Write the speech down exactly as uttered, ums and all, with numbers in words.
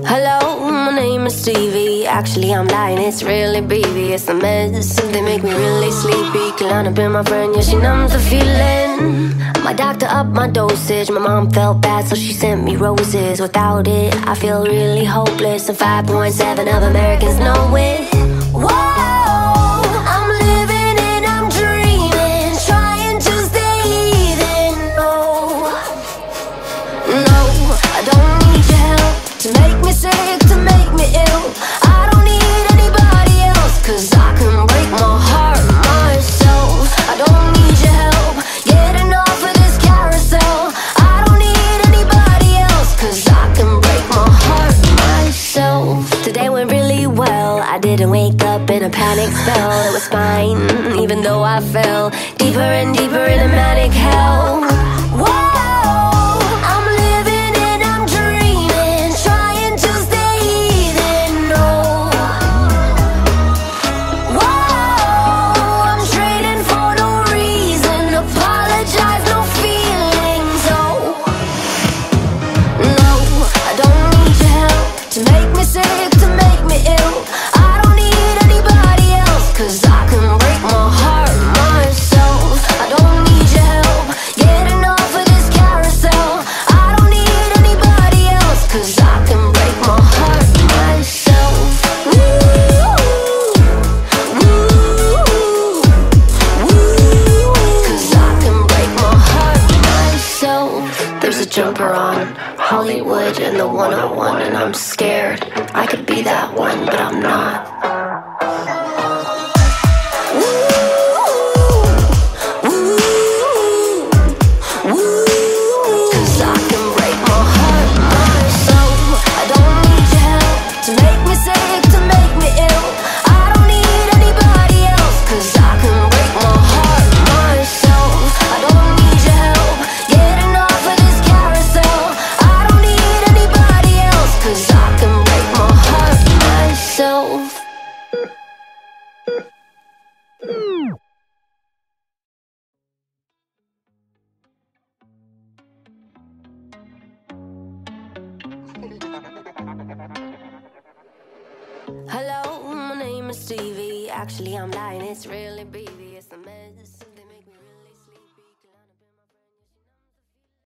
Hello, my name is Stevie. Actually, I'm lying, it's really B V. It's the meds, they make me really sleepy. Klonopin, my friend, yeah, she numbs the feeling. My doctor upped my dosage. My mom felt bad, so she sent me roses. Without it, I feel really hopeless. And five point seven of Americans know it. Whoa! To make me sick, to make me ill. I don't need anybody else, cause I can break my heart myself. I don't need your help getting off of this carousel. I don't need anybody else, cause I can break my heart myself. Today went really well. I didn't wake up in a panic spell. It was fine, even though I fell deeper and deeper in a manic hell. Whoa! To make me sick, to make me ill. I don't need anybody else, cause I can break my heart myself. I don't need your help getting off of this carousel. I don't need anybody else, cause I can break my heart myself. Woo, woo, woo, cause I can break my heart myself. There's a jumper on Hollywood and the one oh one, and I'm scared I could be that one, but I'm not. Ooh, ooh, ooh, cause I can break my heart myself. I don't need your help to make me sick, to make me ill. I don't need anybody else, cause I can break my heart myself. I don't need your help getting off of this carousel. Cause I can break my heart myself. Hello, my name is Stevie. Actually, I'm lying, it's really B V.